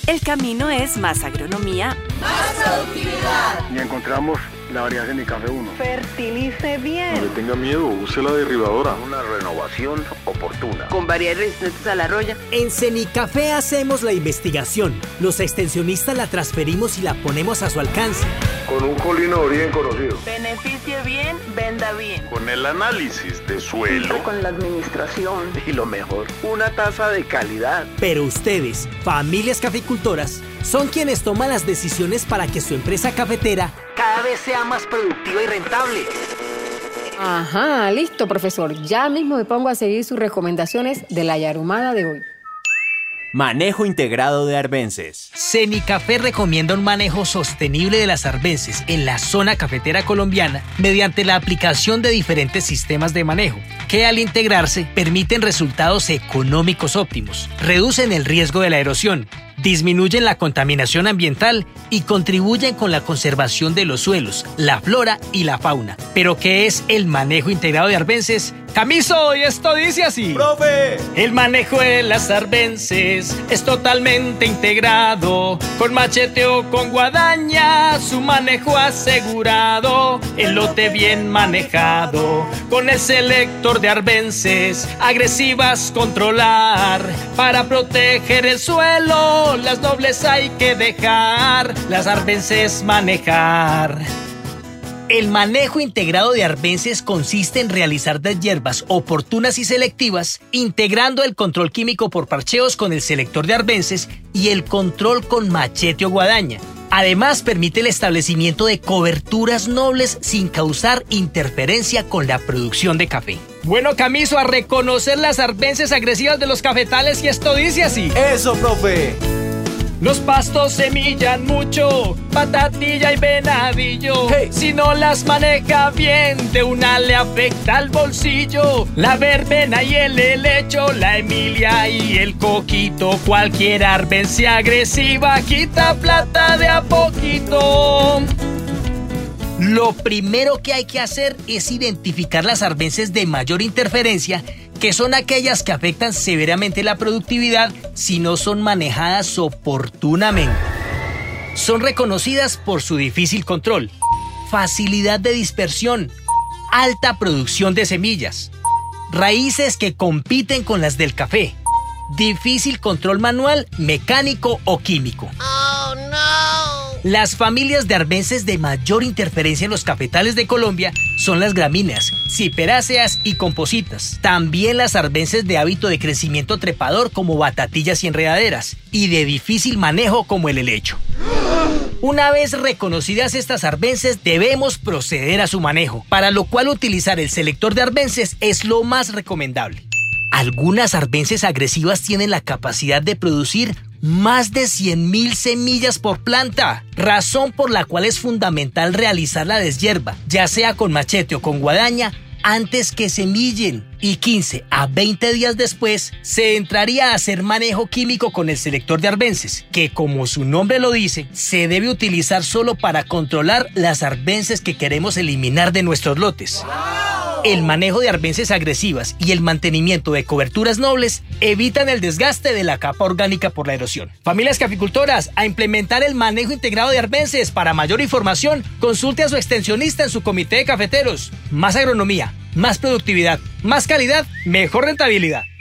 El camino es más agronomía, más productividad. Y encontramos la variedad Cenicafé 1. Fertilice bien. No le tenga miedo, use la derribadora. Una renovación oportuna. Con variedades resistentes a la roya. En Cenicafé hacemos la investigación. Los extensionistas la transferimos y la ponemos a su alcance. Con un colinor bien conocido. Beneficie bien, venda bien. Con el análisis de suelo. Con la administración. Y lo mejor, una tasa de calidad. Pero ustedes, familias caficultoras, son quienes toman las decisiones para que su empresa cafetera cada vez sea más productiva y rentable. Ajá, listo, profesor. Ya mismo me pongo a seguir sus recomendaciones de la yarumada de hoy. Manejo integrado de arbences. Cenicafé recomienda un manejo sostenible de las arbences en la zona cafetera colombiana mediante la aplicación de diferentes sistemas de manejo, que al integrarse permiten resultados económicos óptimos, reducen el riesgo de la erosión, disminuyen la contaminación ambiental y contribuyen con la conservación de los suelos, la flora y la fauna. ¿Pero qué es el manejo integrado de arbences? Camiso, y esto dice así. ¡Profe! El manejo de las arbences es totalmente integrado, con machete o con guadaña, su manejo asegurado, el lote bien manejado, con el selector de arbences, agresivas controlar, para proteger el suelo, las nobles hay que dejar, las arbences manejar. El manejo integrado de arbences consiste en realizar deshierbas oportunas y selectivas, integrando el control químico por parcheos con el selector de arbences y el control con machete o guadaña. Además, permite el establecimiento de coberturas nobles sin causar interferencia con la producción de café. Bueno, Camiso, a reconocer las arbences agresivas de los cafetales, y esto dice así. ¡Eso, profe! Los pastos semillan mucho, patatilla y venadillo. Hey. Si no las maneja bien, de una le afecta al bolsillo. La verbena y el helecho, la emilia y el coquito. Cualquier arbense agresiva quita plata de a poquito. Lo primero que hay que hacer es identificar las arbences de mayor interferencia, que son aquellas que afectan severamente la productividad si no son manejadas oportunamente. Son reconocidas por su difícil control, facilidad de dispersión, alta producción de semillas, raíces que compiten con las del café, difícil control manual, mecánico o químico. ¡Oh, no! Las familias de arbences de mayor interferencia en los cafetales de Colombia son las gramíneas, ciperáceas y compositas. También las arbences de hábito de crecimiento trepador como batatillas y enredaderas, y de difícil manejo como el helecho. Una vez reconocidas estas arbences, debemos proceder a su manejo, para lo cual utilizar el selector de arbences es lo más recomendable. Algunas arbences agresivas tienen la capacidad de producir más de 100.000 semillas por planta, razón por la cual es fundamental realizar la deshierba, ya sea con machete o con guadaña, antes que semillen, y 15 a 20 días después se entraría a hacer manejo químico con el selector de arbences, que como su nombre lo dice, se debe utilizar solo para controlar las arbences que queremos eliminar de nuestros lotes. El manejo de arbences agresivas y el mantenimiento de coberturas nobles evitan el desgaste de la capa orgánica por la erosión. Familias caficultoras, a implementar el manejo integrado de arbences. Para mayor información, consulte a su extensionista en su comité de cafeteros. Más agronomía, más productividad, más calidad, mejor rentabilidad.